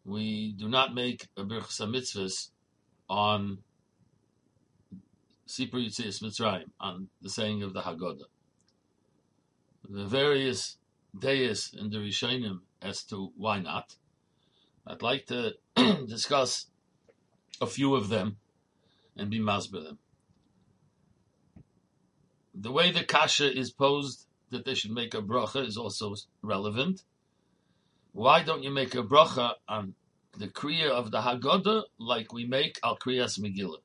we do not make a Birchas HaMitzvahs on Sipur Yetzias Mitzrayim, on the saying of the Haggadah. The various days in the Rishonim as to why not. I'd like to discuss a few of them and be masber them. The way the kasha is posed that they should make a bracha is also relevant. Why don't you make a bracha on the kriya of the Haggadah like we make al kriyas Megillah?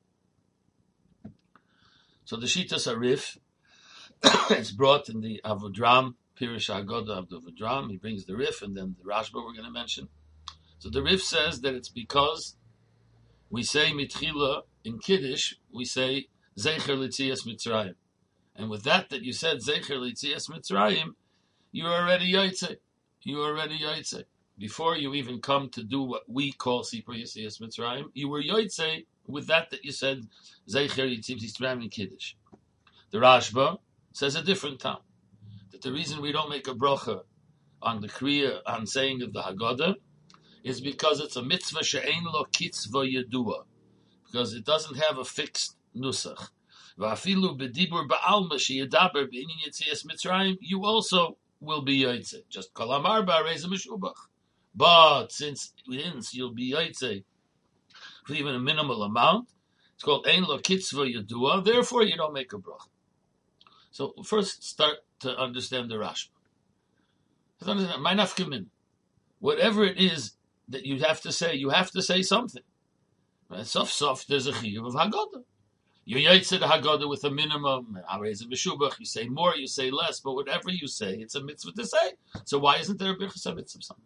So the Shitas Arif, it's brought in the Avodram, Pirish Haggadah of the Avodram. He brings the Rif and then the Rashba we're going to mention. So the Rif says that it's because we say mitchila in Kiddush, we say Zecher L'Tzias Mitzrayim. And with that you said Zecher L'Tzias Mitzrayim, you're already Yotzei. You already Yotzei. Before you even come to do what we call Sipur Yetzias Mitzrayim, you were Yotzei with that you said Zecher L'Tzias Mitzrayim in Kiddush. The Rashba says a different time. That the reason we don't make a bracha on the Kriya, on saying of the Haggadah, is because it's a mitzvah she'ein lo kitzva yedua, because it doesn't have a fixed nusach. Va'afilu b'dibur ba'alma she'yedaber b'inyan yetzias Mitzrayim, you also will be yotzei. Just kol amar ba'arei meshubach. But since you'll be yotzei for even a minimal amount, it's called ein lo kitzva yedua, therefore you don't make a bracha. So first start to understand the Rashba. My nafkamin. Whatever it is that you have to say something. Right? Sof, there's a chiyuv of Haggadah. You yotzei the Haggadah with a minimum, you say more, you say less, but whatever you say, it's a mitzvah to say. So why isn't there a birchas mitzvah something?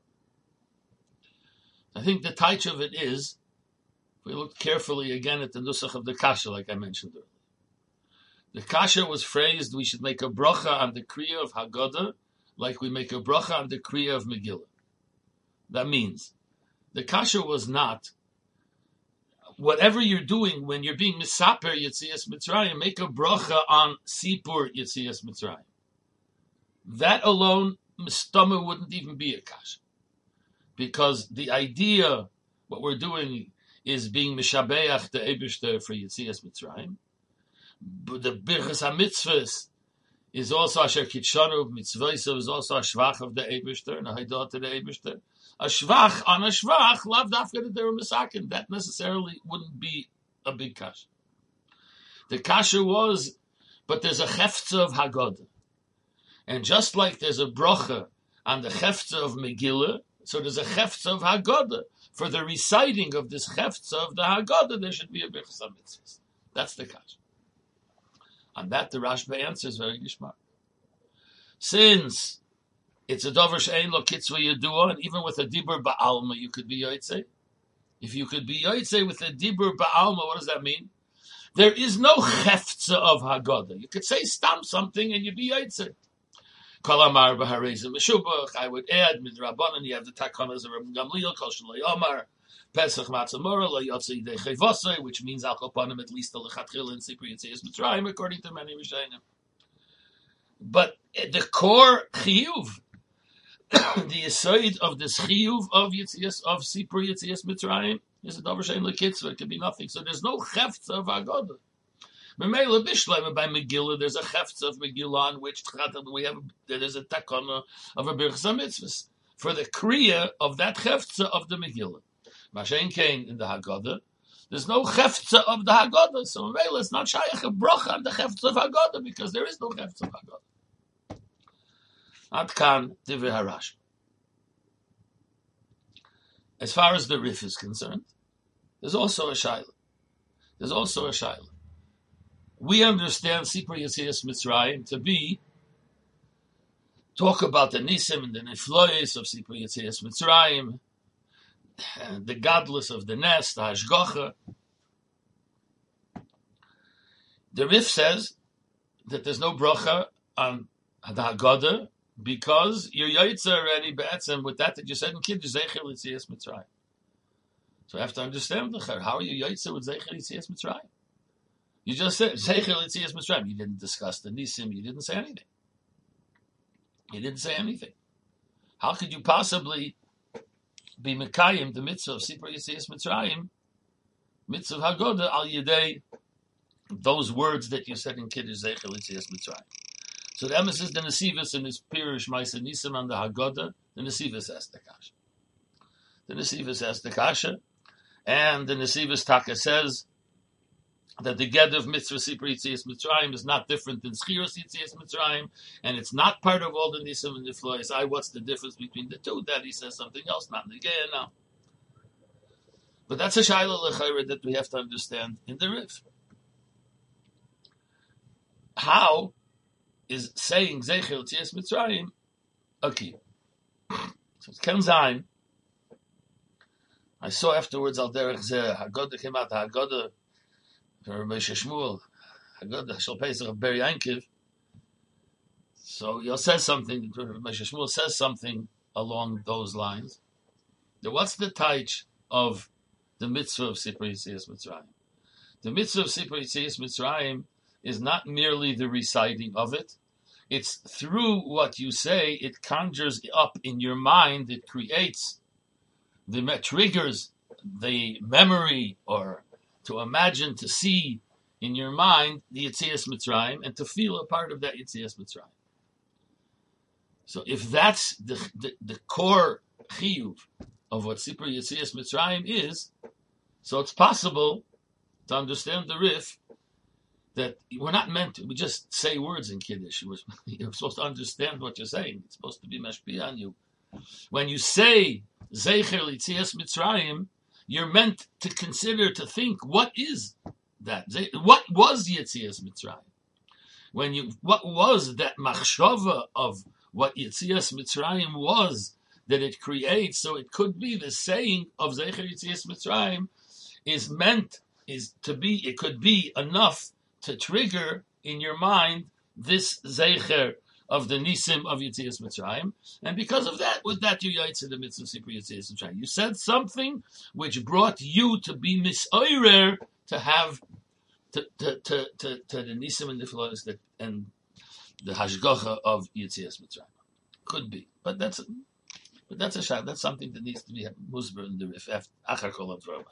I think the taich of it is, if we look carefully again at the nusach of the kasha, like I mentioned earlier. The kasha was phrased, we should make a bracha on the kriya of Haggadah, like we make a bracha on the kriya of Megillah. That means, the kasha was not, whatever you're doing when you're being misaper Yetzias Mitzrayim, make a bracha on Sipur Yetzias Mitzrayim. That alone, mistama wouldn't even be a kasha. Because the idea, what we're doing, is being mishabeach the Eibishter for Yetzias Mitzrayim. But the Birchas HaMitzvahs is also Asher Kitshanu Mitzvahs, is also a shvach of the Eibishter, and a haidah to the Eibishter. A shvach on a shvach, lav dafka that they were misakin. That necessarily wouldn't be a big kasha. The kasha was, but there's a chefza of Haggadah. And just like there's a bracha on the chefza of Megillah, so there's a chefza of Haggadah. For the reciting of this chefza of the Haggadah, there should be a Birchas HaMitzvahs. That's the kasha. On that, the Rashba answers very gishmak. Since it's a davar she'ein lo kitzva yedua, and even with a dibur ba'alma, you could be yotzei. If you could be yotzei with a dibur ba'alma, what does that mean? There is no chefza of Haggadah. You could say stam something and you'd be yotzei. Kol amar b'harei meshubach. I would add midrabanan. You have the takanas of Rabbi Gamliel. Kol shaloi amar Pesach matzamora lo yotzei de chayvosei, which means al kopanim at least the lechatchil and Sipur Yetzias Mitzrayim, according to many Rishonim. But the core chiyuv, the yisoid of this chiyuv of Sipur Yetzias Mitzrayim is a davar she'ein lekitzva. It could be nothing. So there's no chefza of Haggadah. B'meila bishleim by Megillah, there's a chefza of Megillah on which there's a takana of a birchas mitzvahs for the kriya of that chefza of the Megillah. Mashen came in the Haggadah. There's no chefza of the Haggadah, so Mela it's not shaykh a bracha on the chefza of Haggadah because there is no chefza of Haggadah. Ad kan divrei harash. As far as the Rif is concerned, there's also a shayla. We understand Sipur Yetzias Mitzrayim to be talk about the nisim and the niflois of Sipur Yetzias Mitzrayim, the godless of the nest, the hashgacha. The Rif says that there's no bracha on the Haggadah because you're yaitza already be'etzem with that you said in Kiddush Zecher L'Tzias Mitzrayim. So I have to understand how are you yaitza with Zecher L'Tzias Mitzrayim? You just said Zecher L'Tzias Mitzrayim. You didn't discuss the nisim. You didn't say anything. How could you possibly be Mekayim, the mitzvah of Sipur Yetzias Mitzrayim, mitzvah Haggadah al Yedei, those words that you said in Kiddush Zeichel Yetzias Mitzrayim. So the emes is the Nesivus in his Pirush Ma'aseh Nisim on the Haggadah. The Nesivus asked the kasha. The Nesivus asked the kasha, and the Nesivus Taka says that the Ged of Mitzvah Sipur Yetzias Mitzrayim is not different than Schiros Yetzias Mitzrayim, and it's not part of all the Nisim and the Niflois. What's the difference between the two? That he says something else, not the Geya now. But that's a Shaila L'chayra that we have to understand in the Rif. How is saying Zeichel Yetzias Mitzrayim a key? So it comes on. I saw afterwards Al Derech Zeh, Haggadah came out, Haggadah for Rabbi Shmuel, Haggadah Shal Pesach of Ber Yankiv. So he says something, Rabbi Shmuel says something along those lines. What's the taich of the mitzvah of Sipur Yetzias Mitzrayim? The mitzvah of Sipur Yetzias Mitzrayim is not merely the reciting of it. It's through what you say, it conjures up in your mind, it creates, triggers the memory, or to imagine, to see in your mind the Yetzias Mitzrayim, and to feel a part of that Yetzias Mitzrayim. So if that's the core chiyuv of what Sipur Yetzias Mitzrayim is, so it's possible to understand the Rif that we're not meant to. We just say words in Kiddush. You're supposed to understand what you're saying. It's supposed to be mashpia on you. When you say Zeicher Yetzias Mitzrayim, you're meant to consider, to think, what is that? What was Yetzias Mitzrayim? What was that machshava of what Yetzias Mitzrayim was that it creates? So it could be the saying of Zeicher Yetzias Mitzrayim it could be enough to trigger in your mind this Zeicher of the Nisim of Yetzias Mitzrayim, and because of that, with that you yaitz the mitzvah Sipur Yetzias Mitzrayim. You said something which brought you to be misoirer, to have to the Nisim and the Niflos and the Hashgacha of Yetzias Mitzrayim. Could be, but that's a shot. That's something that needs to be musber in the Rif achar kol hadvarim.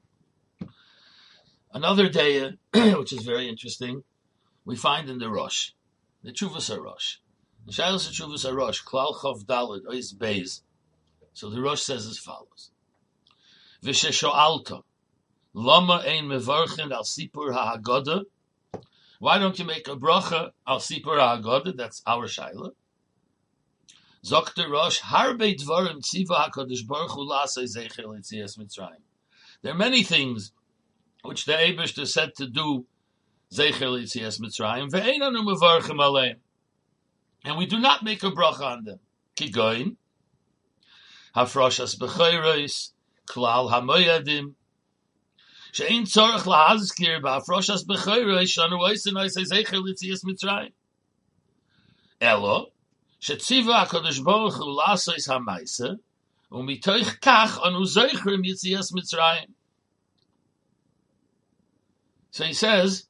Another day, which is very interesting, we find in the Rosh, the Tshuvas HaRosh. The Shailos Tshuvas HaRosh, Klal Chav Daled Ois Beis. So the Rosh says as follows: V'shesho'alta, Lama ein mevarchen al Sipur HaHaggadah. Why don't you make a bracha al Sipur HaHaggadah? That's our Shaila. Zok the Rosh, Harbe Dvarim Tziva HaKadosh Baruch Hu La'asei Zeichel Yetzias Mitzrayim. There are many things which the Eibishter said to do Zeichel Yetzias Mitzrayim, ve'einanu mevarchem aleim, and we do not make a bracha on them. Kigoin, hafroshas b'chayros, klal hamoyadim, she'ein tzorach lahazkir b'hafroshas b'chayros, shanu oisin oisei Zeichel Yetzias Mitzrayim. Elo, she'tziva HaKadosh Baruch Hu la'asos ha'maisa, u'mitoich kach anu zeichrim Yetzias Mitzrayim. So he says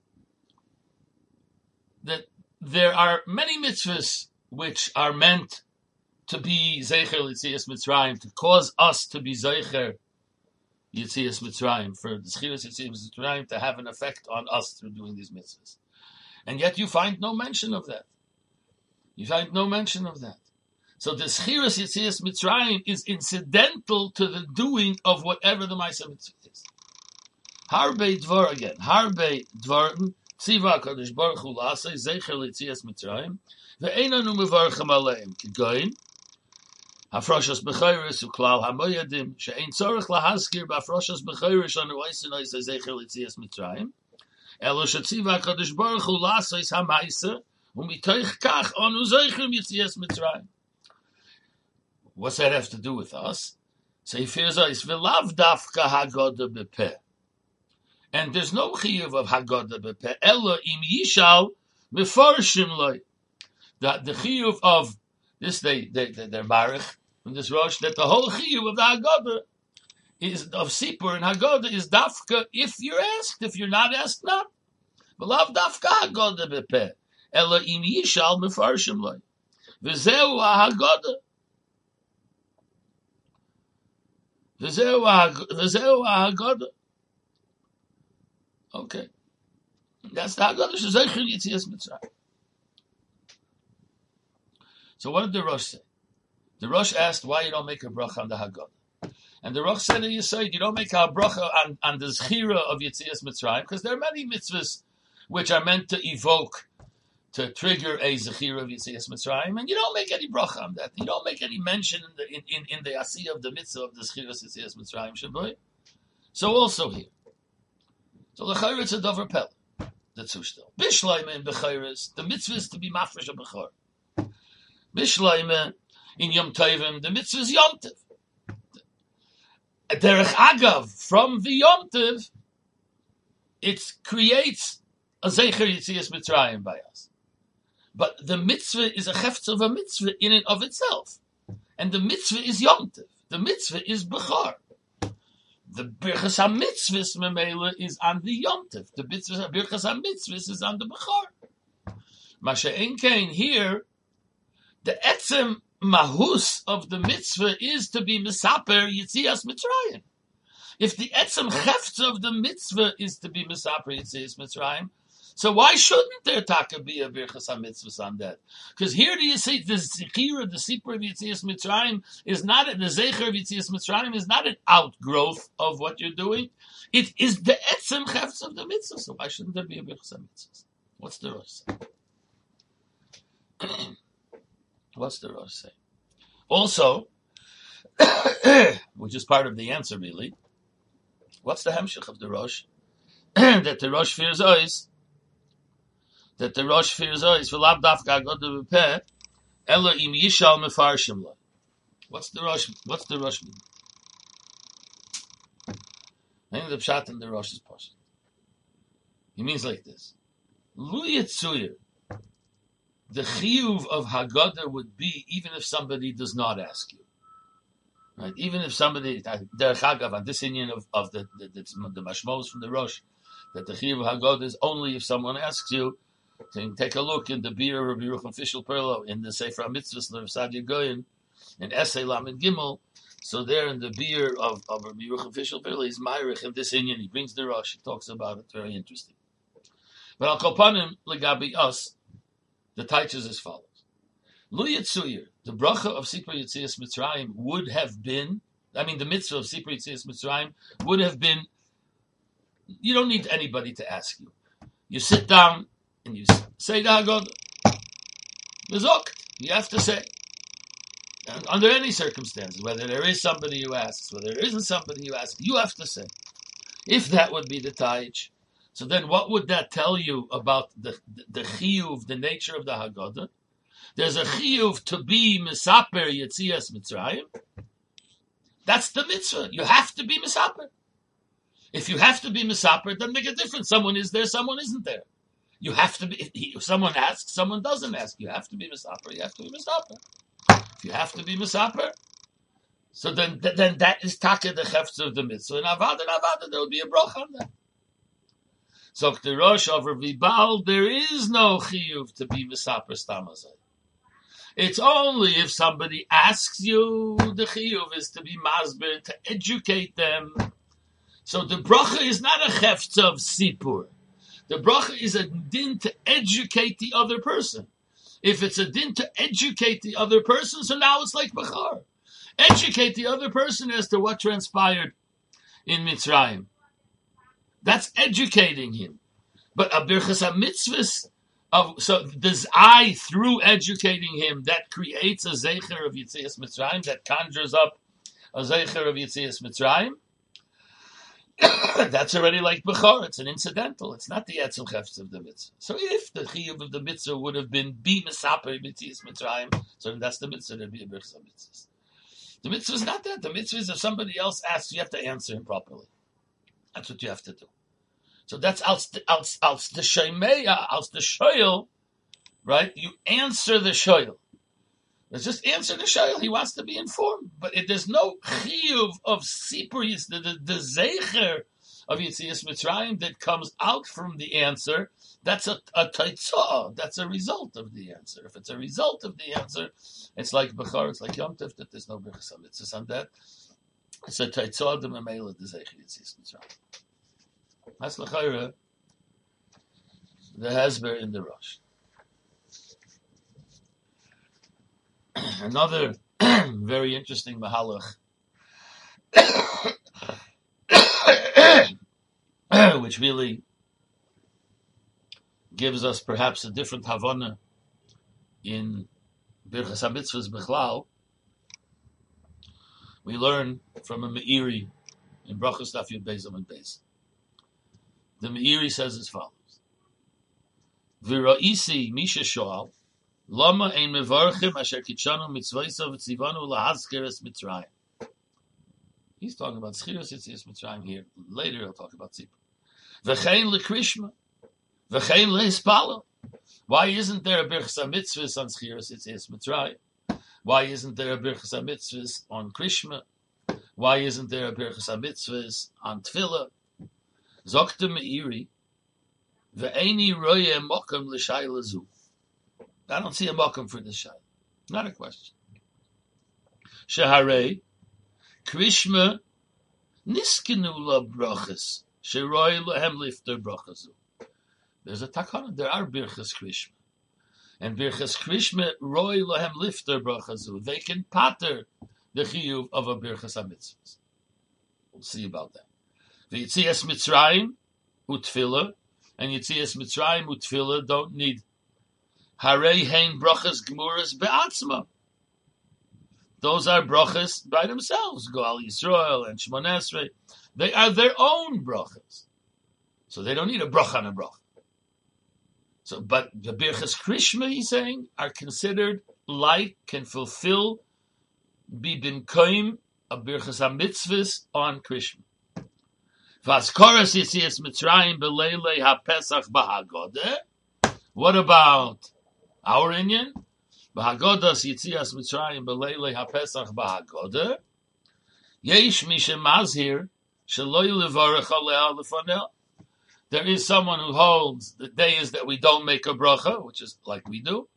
that there are many mitzvahs which are meant to be Zeicher Yetzias Mitzrayim, to cause us to be Zeicher Yetzias Mitzrayim, for the Schiras Yetzias Mitzrayim to have an effect on us through doing these mitzvahs. And yet you find no mention of that. You find no mention of that. So the Schiras Yetzias Mitzrayim is incidental to the doing of whatever the Ma'aseh Mitzvah is. Harbe Dvar again. Harbe Dvar Tziva HaKadosh Baruch Hu La'asei Zeicher Yetzias Mitzrayim ve'einanu mevarchem aleim kigoin hafroshas b'chayros u'klal hamoyadim she'ein tzorich lahazkir b'hafroshas b'chayros anu oisin oisei Zeicher Yetzias Mitzrayim elo she'tziva HaKadosh Baruch Hu la'asei ha'maisa u'mitoich kach anu Zeicher Yetzias Mitzrayim. What's that have to do with us? So he fears us v'lav dafka Haggadah b'peh. And there's no chiyuv of Haggadah b'peh, ela im yishal mefarshim loy. That the chiyuv of this, they're marich from this Rosh, that the whole chiyuv of the Haggadah is of Sipur and Haggadah is dafka if you're asked. If you're not asked, not. But love dafka Haggadah b'peh, ela im yishal mefarshim loy. V'zeu Haggadah. V'zeu ha'Haggadah. Okay. That's the Haggadah she'zeicher Yetzias Mitzrayim. So what did the Rosh say? The Rosh asked why you don't make a bracha on the Haggadah. And the Rosh said to Yisrael, you don't make a bracha on the Zechira of Yetzias Mitzrayim, because there are many mitzvahs which are meant to evoke, to trigger a Zechira of Yetzias Mitzrayim, and you don't make any bracha on that. You don't make any mention in the Asiyah of the mitzvah of the Zechira of Yetzias Mitzrayim, Shaboy. So also here. So the Chayr, it's a Dover Pel. That's still. Bishleime in Bechayris, the mitzvah is to be mafresh of Bechor. Bishleime in Yom Tovim, the mitzvah is Yom Tov. Derech Agav, from the Yom Tov, it creates a Zecher Yetzias Mitzrayim by us. But the mitzvah is a cheftz of a mitzvah in and of itself. And the mitzvah is Yom Tov. The mitzvah is Bechor. The Birchas HaMitzvahs Memela is on the Yom Tov. The Birchas HaMitzvahs is on the Bechor. Masha Enkein here, the etzem mahus of the mitzvah is to be misaper Yetzias Mitzrayim. If the etzem cheftz of the mitzvah is to be misaper Yetzias Mitzrayim, so why shouldn't there taka be a birchas ha-mitzvahs on that? Because here do you see the zechira, the sipur of Yetzias Mitzrayim is not the zecher of Yetzias Mitzrayim is not an outgrowth of what you're doing. It is the etzem cheftz of the mitzvah. So why shouldn't there be a birchas ha-mitzvahs? What's the Rosh say? What's the Rosh say? Also, which is part of the answer really, what's the hemshich of the Rosh? That the Rosh fears ois. That the Rosh fears ois v'lav dafka agodah b'peh elo im yishal mefarshim lo. What's the Rosh mean? I think the pshat in the Rosh is posh. He means like this: Lu yitzuyir. The chiyuv of Haggadah would be even if somebody does not ask you, right? Even if somebody derech hagav on this inyan of the mashmos from the Rosh, that the chiyuv of Haggadah is only if someone asks you. So take a look in the beer of Rabbi Yerucham Fischel Perlo in the Sefer HaMitzvahs of Sadia Goyen in Essay Lamed Gimel. So there in the beer of Rabbi Yerucham Fischel Perlo, he's Meirich in this inyan. He brings the Rosh. He talks about it. Very interesting. But Al Kopanim Legabi us. The taich is as follows. Lu Yitzuyir, the bracha of Sipur Yetzias Mitzrayim would have been, the mitzvah of Sipur Yetzias Mitzrayim would have been, you don't need anybody to ask you. You sit down and you say the Haggadah. Bezokt, you have to say. And under any circumstances, whether there is somebody who asks, whether there isn't somebody who asks, you have to say. If that would be the taich, so then what would that tell you about the chiyuv, the nature of the Haggadah? There's a chiyuv to be misaper Yetzias Mitzrayim. That's the mitzvah. You have to be misaper. If you have to be misaper, it doesn't make a difference. Someone is there, someone isn't there. You have to be, if someone asks, someone doesn't ask. You have to be misaper, you have to be misaper. If you have to be misaper, so then that is taka the cheftz of the mitzvah. And avada, there will be a broch on that. So the Rosh over Vibal, there is no chiyuv to be misaper stamazay. It's only if somebody asks you, the chiyuv is to be masber, to educate them. So the bracha is not a cheftz of sipur. The bracha is a din to educate the other person. If it's a din to educate the other person, so now it's like Bechor. Educate the other person as to what transpired in Mitzrayim. That's educating him. But a birchas ha-mitzvahs, so does through educating him, that creates a zecher of Yetzias Mitzrayim, that conjures up a zecher of Yetzias Mitzrayim? That's already like Bechor. It's an incidental. It's not the etzem chefetz of the mitzvah. So if the chiyuv of the mitzvah would have been be misaper Yetzias Mitzrayim, so then that's the mitzvah. There'd be a birchas ha-mitzvahs. The mitzvah is not that. The mitzvah is if somebody else asks, you have to answer him properly. That's what you have to do. So that's als the sheimeya, als the shoyel, right? You answer the shoyel. Let's just answer the shoyel. He wants to be informed, but there's no chiyuv of sipur, the zecher of Yetzias Mitzrayim that comes out from the answer. That's a taitzah. That's a result of the answer. If it's a result of the answer, it's like Bechor, it's like Yom Tov, that there's no birchas ha-mitzvahs on that. It's a Taitzah de Memela de Zeicher Yetzias Mitzrayim. That's l'chayra the Hezber in the Rosh. Another very interesting mahalach, which really gives us perhaps a different Havana in Birchas HaMitzvahs Bichlal. We learn from a Meiri in Brachos Daf Yud Beis Amud Beis. The Meiri says as follows: V'ra'isi misha shoal lama ein mevarchim asher kitshanu mitzvaysav v'tzivanu lahazkeres Mitzrayim. He's talking about Schiras Yetzias Mitzrayim here. Later he'll talk about Tzipah. V'chein lekrishma v'chein lehispalo. Why isn't there a Birchas HaMitzvahs on Schiras Yetzias Mitzrayim? Why isn't there a Birchas HaMitzvahs on Krishma? Why isn't there a Birchas HaMitzvahs on Tefillah? Zokta Meiri, ve'eini roye mokum l'shayla zu. I don't see a mokum for this shayla. Not a question. Sheharei, Krishma niskenu la brachas, sheroy lehem lifter brachazu. There's a takana. There are Birchas Krishma. And Birchas Krishma roy lehem lifter brachazu. They can pater the chiyuv of a Birchas HaMitzvahs. We'll see about that. V'yitzias Mitzrayim utfila, and Yitzias Mitzrayim utfila don't need harei hein brachas gemuras be'atzma. Those are brachas by themselves. Goal Yisrael and Shemon Esrei, they are their own brachas, so they don't need a bracha and a bracha. So, but the Birchas Krishma, he's saying, are considered like, can fulfill, be bimkoim a Birchas HaMitzvahs on Krishma. V'askoras Yitzias Mitzrayim b'leilei ha'Pesach b'Haggadah. What about our Inyan? B'Haggadah Yitzias Mitzrayim b'leilei ha'Pesach b'Haggadah. Yesh mi shemazhir shelo yilevarech aleh lefanel. There is someone who holds the days that we don't make a bracha, which is like we do.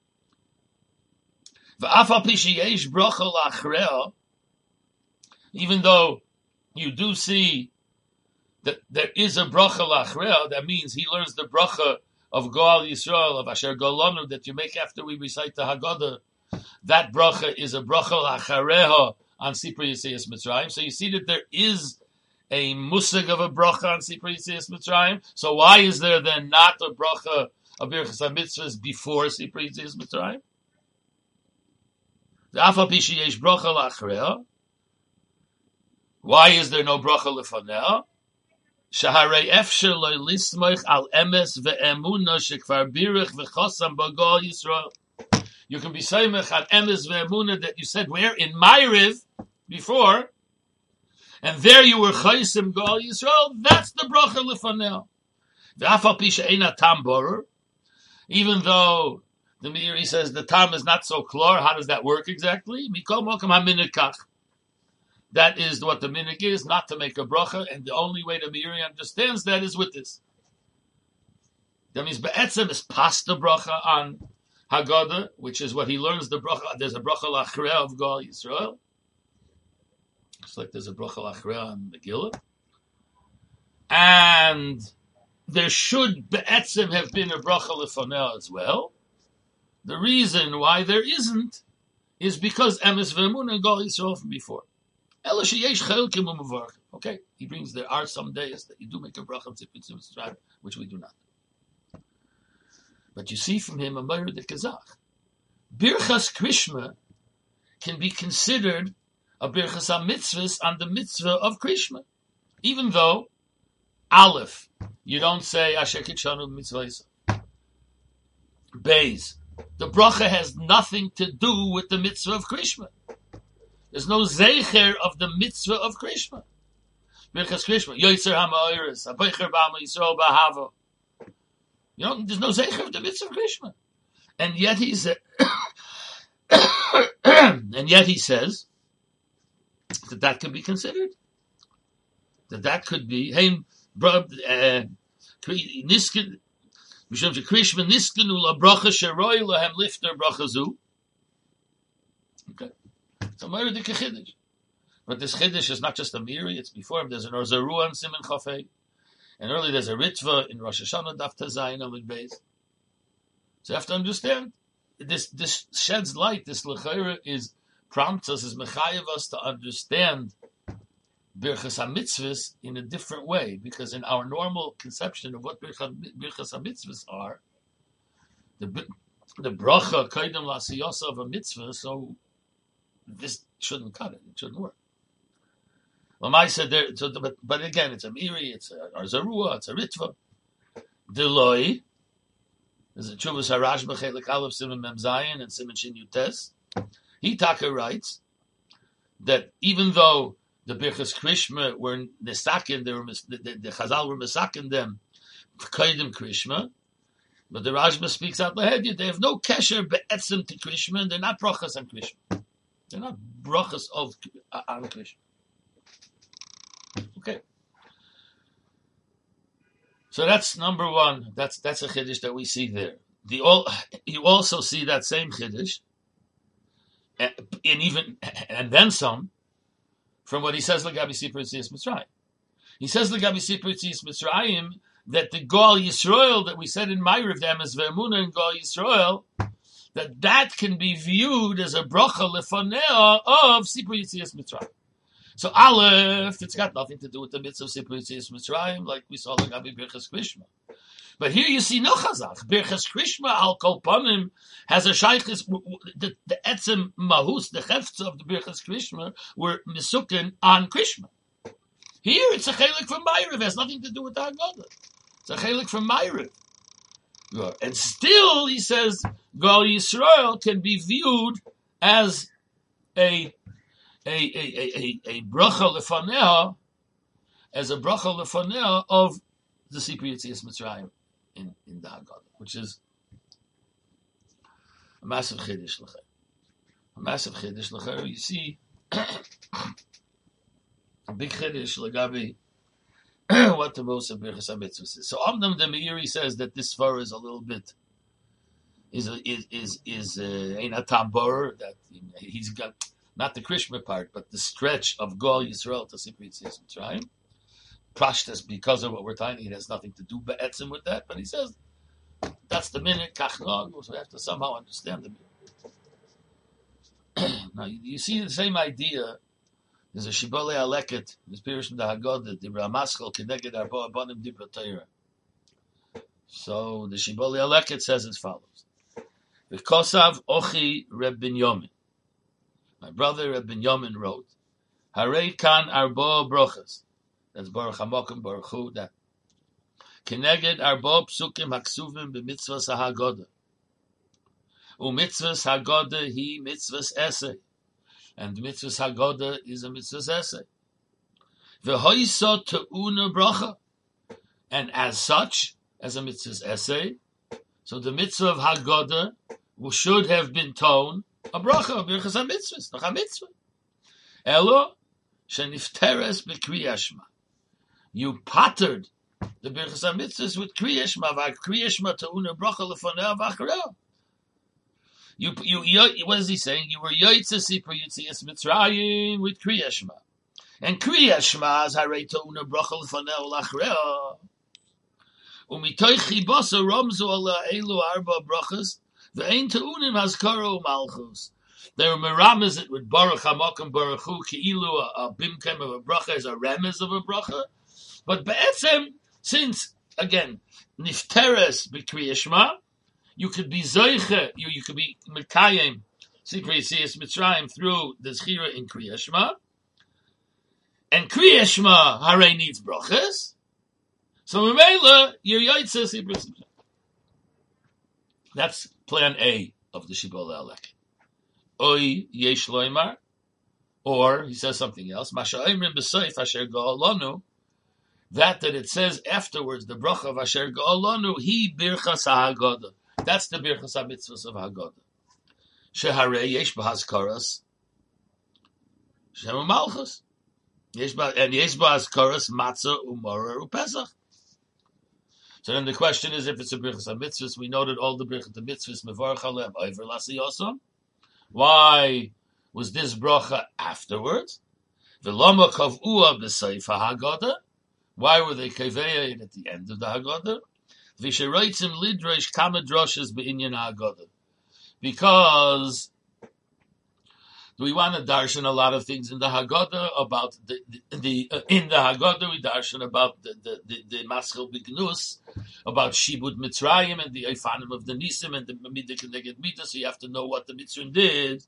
V'afal pi sheyesh bracha la'achreha, even though you do see that there is a bracha la'achreha, that means he learns the bracha of Goal Yisrael, of Asher Golanu, that you make after we recite the Haggadah. That bracha is a bracha la'achareha on Sipur Yitzias Mitzrayim. So you see that there is a musig of a bracha on Sipur Yitzias Mitzrayim. So why is there then not a bracha of Birchas HaMitzvahs before Sipur Yitzias Mitzrayim? V'afal pi sheyesh bracha la'achreha. Why is there no bracha lefaneh? Shaharei efsher lo lismoich al emes ve'emuna shekvar birich v'chosam b'Goal Yisrael. You can be saimech on emes ve'emuna that you said where? In Ma'ariv before. And there you were chaysim Goal Yisrael. That's the bracha lefaneh. V'afal pi she'eina tam borer. Even though the Meiri says the tam is not so clear, how does that work exactly? Mikol mokum haminikach. That is what the minig is, not to make a bracha, and the only way the Meiri understands that is with this. That means be'etzem is pasta bracha on Haggadah, which is what he learns the bracha. There's a bracha la'achrei of Goal Yisrael. Just like there's a bracha la'achrei on Megillah. And there should be'etzem have been a bracha lefaneh as well. The reason why there isn't is because emes ve'emunah and Goal Yisrael from before. Okay, he brings there are some days that you do make a bracha tzipit, which we do not. But you see from him a Meir de Kazach. Birchas Krishma can be considered a Birchas HaMitzvahs on the mitzvah of Krishma. Even though, Aleph, you don't say Asher Kitshanu Mitzvahs. Beis, the bracha has nothing to do with the mitzvah of Krishma. There's no zeicher of the mitzvah of Krishma. Birchas Krishma, Yoitzer HaMa'oris, Aboicher B'Ama Yisrael B'Ahava. You know, there's no zeicher of the mitzvah of Krishma. And yet he said, that can be considered. That could be, hey, Niskin, Mishum Krishma Niskinu La Bracha Sheroy Lahem Lifter Brachazu. Okay. So Meir de Kechiddish. But this Chiddush is not just a Miri, it's before him. There's an Orzaru on Siman Chafei. And early there's a Ritva in Rosh Hashanah, Daf Tazayin Amud Beis. So you have to understand, this sheds light, this L'chaira prompts us, is mechayev us to understand Birchas HaMitzvahs in a different way. Because in our normal conception of what Birchas HaMitzvahs are, the bracha kaidem la'asiyasa of a mitzvah, so this shouldn't cut it. It shouldn't work. Lamai said there, but again, it's a miri, it's a arzarua, it's a ritva. Deloi, there's a Chuvas Harash B'chelik Aleph Siman Mem Zayin and Siman Shin Yutes. He Taka writes that even though the Birchas Krishma were nesakin, the Chazal were mesakin them kaidem Krishma, but the Rashba speaks out the they have no kesher be'etzem to Krishma, and they're not brachas on Krishma. They're not brachas of on Krishma. Okay. So that's number one. That's a chiddush that we see there. You also see that same chiddush, and then some, from what he says L'gabi Sipur Yetzias Mitzrayim. He says L'gabi Sipur Yetzias Mitzrayim that the Gal Yisrael that we said in Ma'ariv them as Ve'emunah and Gal Yisrael, that can be viewed as a bracha lefanea of Sipur Yetzias Mitzrayim. So Aleph, it's got nothing to do with the mitzvah of Sipur Yetzias Mitzrayim, like we saw L'gabi Birchas Krishma. But here you see no chazach. Birchas Krishma al kol panim has a shaykhis. The etzem mahus, the hefts of the Birchas Krishma were misukin on Krishma. Here it's a chelik from Ma'ariv. It has nothing to do with the Haggadah. It's a chelik from Ma'ariv. And still, he says, Gal Yisrael can be viewed as a bracha lefanea, as a bracha lefanea of the Sipur Yetzias Mitzrayim in the Haggadah, which is a massive chiddush l'cher. A massive chiddush l'cher. You see, a big chiddush l'gabi what the most of Birchas HaMitzvahs is. So Omnam the Meiri says that this svara is a little bit is a tam borer, that he's got not the Krishma part, but the stretch of Gal Yisrael to Sipur Yetzias Mitzrayim. Prashtas, because of what we're talking, it has nothing to do be'etzim with that, but he says that's the minute kachnog, so we have to somehow understand the minute. Now you see the same idea. There's a Shibbolei Aleket, this Pirish from the Haggadah, the Ramaschal Keneged Arba Abanim Dibra Torah. So the Shibbolei Aleket says as follows: V'kosav Ochi Reb Binyamin. My brother Reb Binyamin wrote, Harei kan arba brochas. That's Baruch HaMokim Baruch Hu. That Keneged arba psukim haksuvim b'mitzvahs ha'Haggadah. U'mitzvahs ha'Haggadah hi mitzvahs esei. And mitzvahs Haggadah is a mitzvahs essay. V'hoisa te'una bracha. And as such, as a mitzvahs essay, so the mitzvah of Haggadah should have been tone a bracha, birchas ha-mitzvahs, noch ha-mitzvah. Elo, shenifteres b'kriyah shema. You pottered the birchas ha-mitzvahs with kriyah shema, v'kriyah shema te'una bracha lefoneh v'achareh. You, what is he saying? You were Yoitza Sipur Yetzias Mitzrayim with Kriyah Shema. And Kriyah Shema is Harei To'una Bracha L'faneh U'Lachreah. U'mitoich Chibasa Romzu Ala Elu Arba Brachas V'ein To'unim Hazkara U'Malchus. They were merames it with Baruch HaMokim Baruch Hu Ki'ilu a bimkem of a bracha is a remez of a bracha. But Be'etzem, since, again, Nifteres B'Kriyah Shema, you could be Zoiche, you could be Mekayim, Sipur Yetzias Mitzrayim through the Zechira in Kriyah Shema. And Kriyah Shema, Harei needs brachas. So Memela, you're Yoitza Sipur Yetzias Mitzrayim. That's plan A of the Shibbolei Aleket. Oy Yesh Loimar, or he says something else. Masha Oimrim B'Soif Asher Ga'alonu, that it says afterwards, the bracha of Asher Ga'alonu, he birchas ha'Haggadah. That's the birchas ha-mitzvahs of Haggadah. Sheharei yesh b'hazkaras Shem u'malchus. And yesh b'hazkaras matzah u'morer u'pesach. So then the question is, if it's a birchas ha-mitzvahs, we know that all the birchas ha-mitzvahs mevarach aleim over lasiyosam. Why was this bracha afterwards? V'loma kavua b'seifa Haggadah. Why were they kaveya at the end of the Haggadah? V'sheroitzim lidrosh kama droshes be'inyan Haggadah. Because we want to darshan a lot of things in the Haggadah about in the Haggadah we darshan about the Maschil Bignus, about Shibud Mitzrayim and the Eifanim of the Nisim and the Midah Keneged Midah, so you have to know what the Mitzrayim did.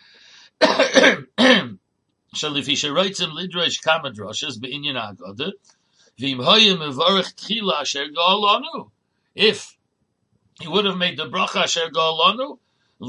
Shalifi Sheroitzim Lidrosh Kama Droshes Be'inyan Haggadah V'im Hoyim Mevorech Tchila Asher Ga'olanu. If he would have made the bracha Asher Ga'olanu, he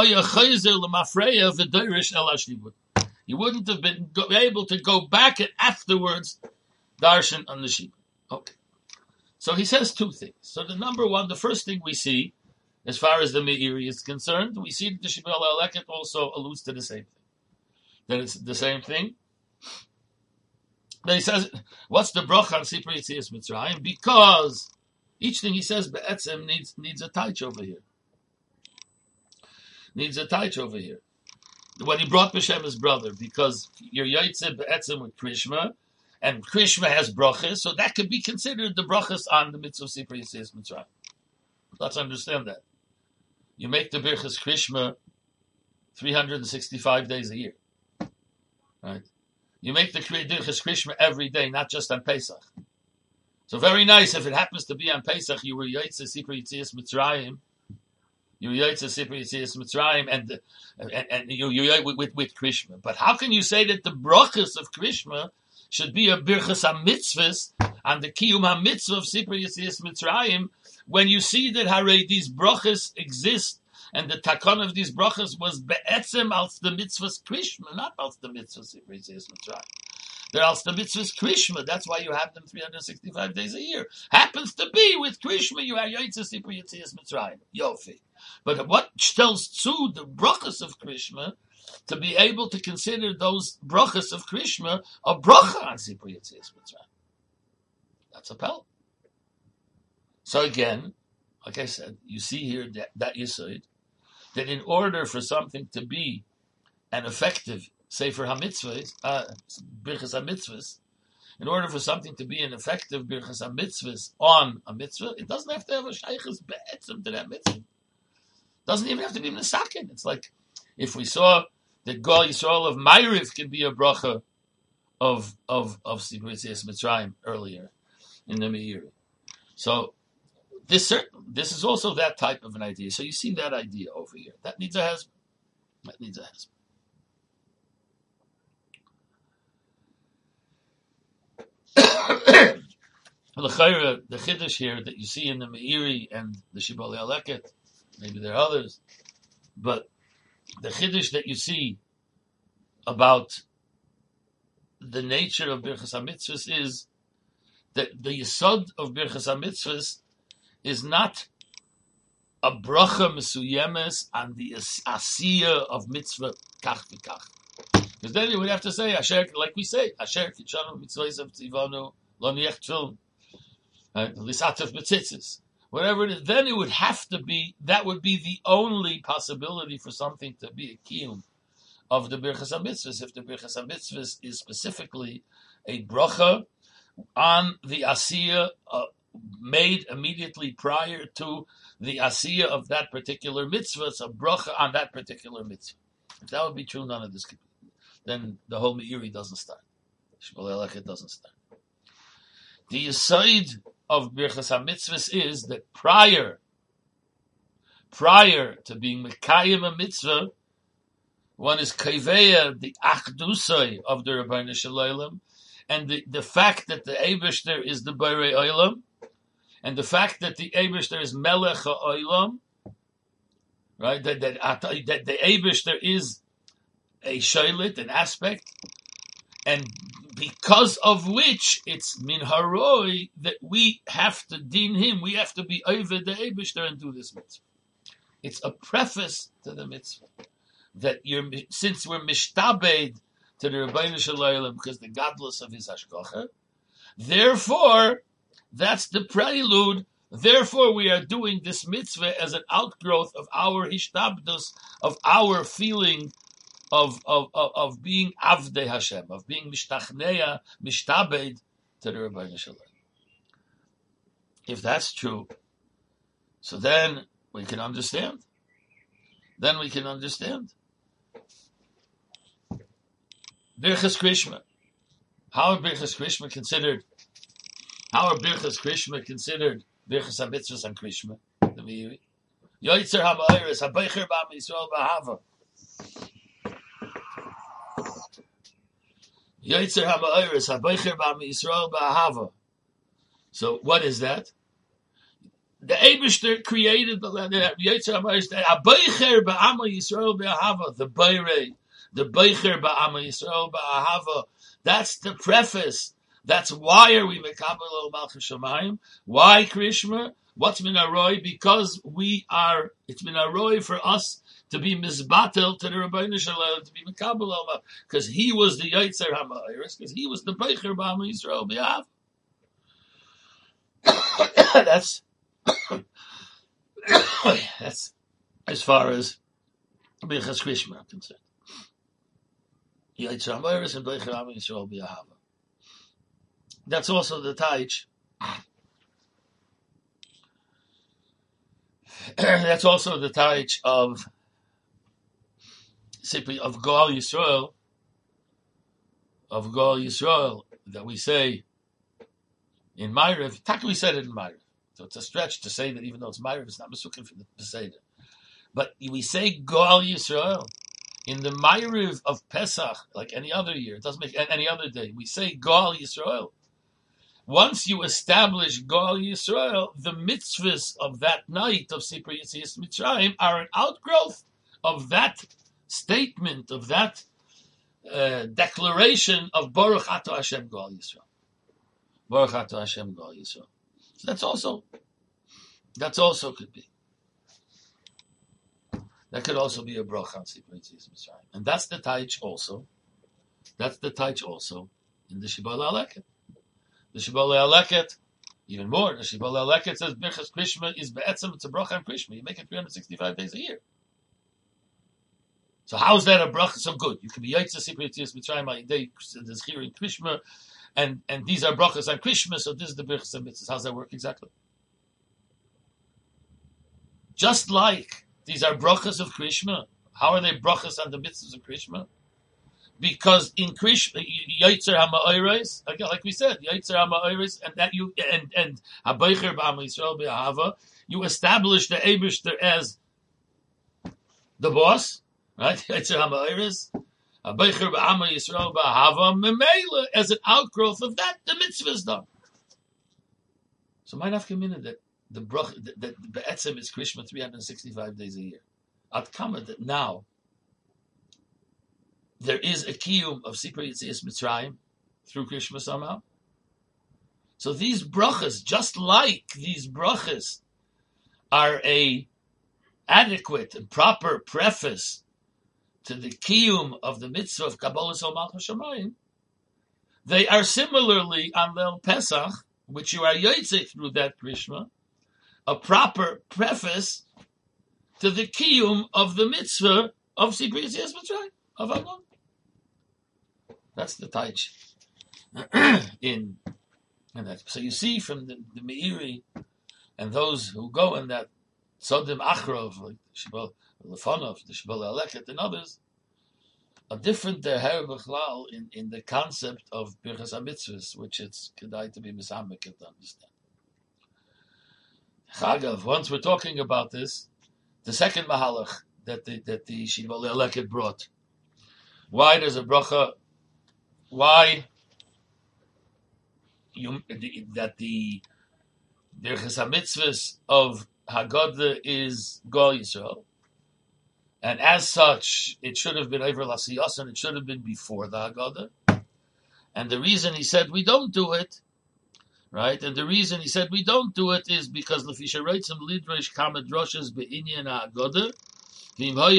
wouldn't have been able to go back and afterwards darshan on the shibud. Okay. So he says two things. So the first thing we see, as far as the Meiri is concerned, we see that the Shibbolei HaLeket also alludes to the same thing. That it's the same thing. Then he says, what's the bracha on Sipur Yetzias Mitzrayim? Because each thing he says, be'etzem, needs a taich over here. Needs a taich over here. When he brought B'Shem his brother, because you're Yotzeh Be'etzem with Krishma, and Krishma has brachas, so that could be considered the brachas on the mitzvah of Sipur Yetzias Mitzrayim. Let's understand that. You make the birchas Krishma 365 days a year. Right? You make the birchas Krishma every day, not just on Pesach. So very nice, if it happens to be on Pesach, you were Yotzeh Sipur Yetzias Mitzrayim, you Yotzeh Sipur Yetzias Mitzrayim, and you with Krishma. But how can you say that the brachas of Krishma should be a birchas ha-mitzvahs on the kiyum ha-mitzvah of Sipur Yetzias Mitzrayim when you see that hare these brachas exist and the takon of these brachas was be'etzem als the mitzvahs Krishma, not als the mitzvahs Sipur Yetzias Mitzrayim. They're als the mitzvahs Krishma. That's why you have them 365 days a year. Happens to be with Krishma, you have Yotzeh Sipur Yetzias Mitzrayim. Yofi. But what tells to the brachas of Krishma to be able to consider those brachas of Krishma a bracha on Sipur Yetzias Mitzrayim? That's a pel. So again, like I said, you see here that Yesod, that in order for something to be an effective Sefer HaMitzvahs, Birchas HaMitzvahs, in order for something to be an effective Birchas HaMitzvahs on a mitzvah, it doesn't have to have a shaychus be'etzem to that mitzvah. It doesn't even have to be Nesakin. It's like if we saw that Gal Yisrael of Ma'ariv can be a bracha of Sipur Yetzias Mitzrayim earlier in the Meiri. So this is also that type of an idea. So you see that idea over here. That needs a husband. That needs a husband. The chiddush here that you see in the Meiri and the Shibbolei HaLeket, maybe there are others, but the chiddush that you see about the nature of Birchas HaMitzvahs is that the yesod of Birchas HaMitzvahs is not a bracha mesuyemes on the asiyah of mitzvah kach v'kach. Because then you would have to say, Asher, like we say, Asher kitshanu mitzvahs tzivanu lo niech tefillin, lisatef betzitzis. Whatever it is, then it would have to be, that would be the only possibility for something to be a kiyum of the Birchas HaMitzvahs, if the Birchas HaMitzvahs is specifically a bracha on the asiyah made immediately prior to the asiyah of that particular mitzvah. It's a bracha on that particular mitzvah. If that would be true, none of this could be. Then the whole Meiri doesn't start. Shibbolei HaLeket doesn't start. The yesod of Birchas HaMitzvahs is that prior to being Mekayim a mitzvah, one is Kaveya, the Achdusai of the Rabbeinu Shalom, and the fact that the Eibishter is the Borei Olam, and the fact that the Eibishter is Melech HaOlam, right? That the Eibishter is a shaylit, an aspect, and because of which it's min haroi that we have to din him, we have to be over the Eibishter and do this mitzvah. It's a preface to the mitzvah that since we're mishtabed to the Rabbeinu Shalom because the godless of his hashgacha, therefore that's the prelude. Therefore, we are doing this mitzvah as an outgrowth of our hishtabdus, of our feeling of being Avdei Hashem, of being Mishtachneya, Mishtabed to the Rebbeinu Shalom. If that's true, so then we can understand. Birchas Krishma. How are Birchas Krishma considered? How are Birchas Krishma considered Birchas HaMitzvahs and Krishma? The Meiri. Yoitzer HaMa'oris, HaBeicher B'Am Yisrael B'Ahava. Yoitzer HaMa'oris, HaBeicher B'Am Yisrael B'Ahava. So what is that? The Eibishter created the land. Yoitzer HaMa'oris, HaBeicher B'Am Yisrael B'Ahava. The Beicher B'Am Yisrael B'Ahava. That's the preface. That's why are we Mekabel El Malchus Shamayim? Why Krishma? What's Minaroi? Because it's Minaroi for us to be Mizbatel to the Rebbeinu Shalom, to be Mekabel El Malchus. Because he was the Yotzer HaMa'oris, because he was the Beicher B'Am Yisrael B'Ahav. That's as far as Birchas Krishma are concerned. Yotzer HaMa'oris and Beicher B'Am Yisrael B'Ahav. That's also the taich. That's also the taich of Goal Yisrael, that we say in Ma'ariv. Taka we said it in Ma'ariv, so it's a stretch to say that even though it's Ma'ariv, it's not Mesukin for the Peseda. But we say Goal Yisrael in the Ma'ariv of Pesach, like any other year. It doesn't make any other day. We say Goal Yisrael. Once you establish Goal Yisrael, the mitzvahs of that night of Sipur Yetzias Mitzrayim are an outgrowth of that statement, of that declaration of Baruch Ato Hashem Goal Yisrael. Baruch Ato Hashem Goal Yisrael. So that's also could be. That could also be a bracha on Sipur Yetzias Mitzrayim. And that's the taich also. That's the taich also in the Shibbolei HaLeket. The Shibbolei HaLeket, even more, the Shibbolei HaLeket says Birchas Krishma is be'etzem, it's a bracha on Krishma. You make it 365 days a year. So how is that a bracha so good? You can be Yaitza Sipur Yetzias Mitzrayim Ha'idei, there's here in Krishma, and these are brachas on Krishma, so this is the Birchas HaMitzvahs. How's that work exactly? Just like these are brachas of Krishma, how are they brachas on the mitzvahs of Krishma? Because in Krishma, Yotzer HaMa'oris, like we said, Yotzer HaMa'oris, and that you and HaBeicher B'Am Yisrael B'Ahava, you establish the Eibishter as the boss, right? Yotzer HaMa'oris, HaBeicher B'Am Yisrael B'Ahava, Memela, as an outgrowth of that, the mitzvah is done. So my nafkamina that the brach that Be'etzem is Krishma 365 days a year. At Kama that now there is a kiyum of Sipur Yetzias Mitzrayim through Krishma somehow. So these brachas, just like these brachas, are a adequate and proper preface to the kiyum of the mitzvah of Kabbalas Ol Malchus Shamayim, they are similarly on Leil Pesach, which you are yotzei through that Krishma, a proper preface to the kiyum of the mitzvah of Sipur Yetzias Mitzrayim of Avon. That's the taich in that. So you see from the Meiri and those who go in that Sodim Achrov, like Shibbolei Lefonov, the Shibbolei HaLeket, and others, are different der Bechlal in the concept of Birchas HaMitzvahs, which it's kedai to be misamek to understand. Chagav, once we're talking about this, the second mahalach that the Shibbolei HaLeket brought, why there's a bracha. Why that the Birchas HaMitzvahs of Haggadah is Goal Yisrael, and as such, it should have been over Lasiyos, and it should have been before the Haggadah. And the reason he said we don't do it, right? And the reason he said we don't do it is because Lefisha Reitzim Lidresh Kama Droshes Be'inyan Haggadah. Why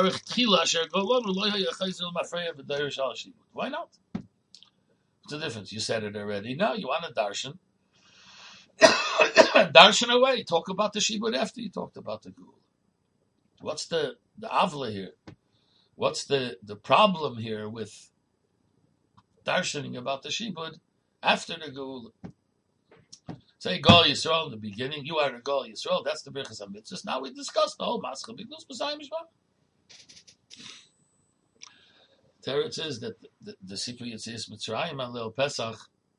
not? What's the difference? You said it already. No, you want a darshan. Darshan away. Talk about the shibud after you talked about the gul. What's the avla here? What's the problem here with darshaning about the shibud after the geula? Say Gal Yisrael in the beginning, you are the Gal Yisrael, that's the Birchas HaMitzvahs. Now we discussed the whole Maschel Bigdus B'Sayim Mishpach. Teretz is that the Sipur Yetzias Mitzrayim on Leil Pesach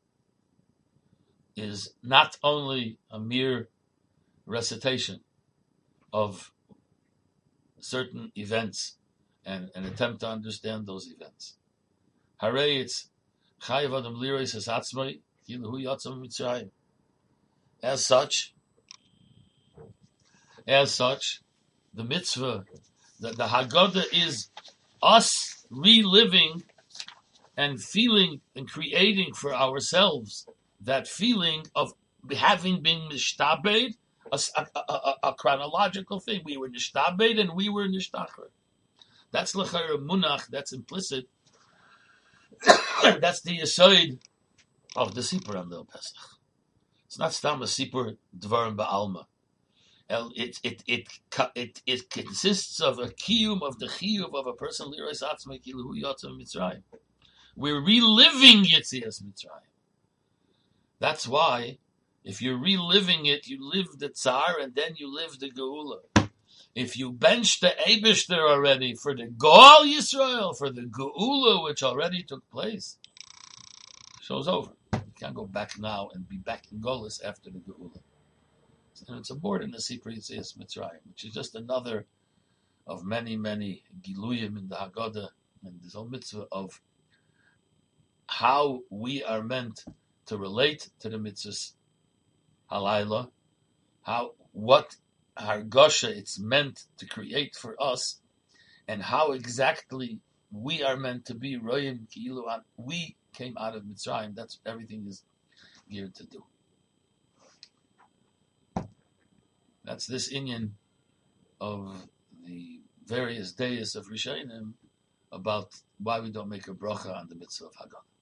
is not only a mere recitation of certain events and an attempt to understand those events. Harei, it's Chayav Adam Lirois Es Atzmai, Kilu Hu Yatzam Mitzrayim. As such, the mitzvah, the Haggadah is us reliving and feeling and creating for ourselves that feeling of having been nishtabed, a chronological thing. We were nishtabed and we were nishtachar. That's l'chayr munach, that's implicit. That's the yesod of the Sipur on Leil Pesach. It's not stam a Sipur Dvarim Ba'alma. It consists of a kiyum of the chiyuv of a person lirois atzmai kilu hu yatzam Mitzrayim. We're reliving Yetzias Mitzrayim. That's why, if you're reliving it, you live the Tsar and then you live the Geula. If you bench the Eibishter already for the Gal Yisrael, for the Geula which already took place, show's over. You can't go back now and be back in Golis after the Geula. And it's aboard in the Sipur Yetzias Mitzrayim, which is just another of many, many Giluyim in the Haggadah and this whole mitzvah of how we are meant to relate to the mitzvahs halayla, what hargasha it's meant to create for us, and how exactly we are meant to be royim ki'ilu. We came out of Mitzrayim. That's what everything is geared to do. That's this inyan of the various days of Rishonim about why we don't make a bracha on the mitzvah of Haggadah.